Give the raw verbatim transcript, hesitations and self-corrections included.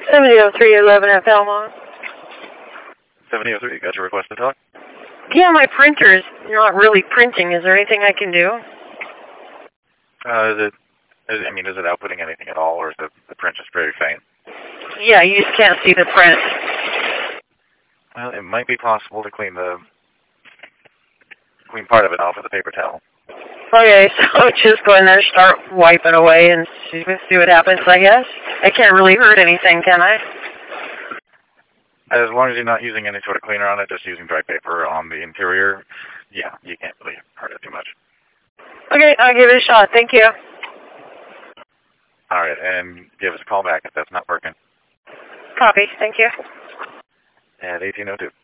seventy oh three eleven at Belmont. seventy oh three, got your request to talk? Yeah, my printer's not really printing. Is there anything I can do? Uh, is it, is, I mean, is it outputting anything at all, or is the, the print just very faint? Yeah, you just can't see the print. Well, it might be possible to clean the, clean part of it off with a paper towel. Okay, so just go in there, start wiping away, and see, see what happens, I guess. I can't really hurt anything, can I? As long as you're not using any sort of cleaner on it, just using dry paper on the interior, yeah, you can't really hurt it too much. Okay, I'll give it a shot. Thank you. All right, and give us a call back if that's not working. Copy. Thank you. At eighteen oh two.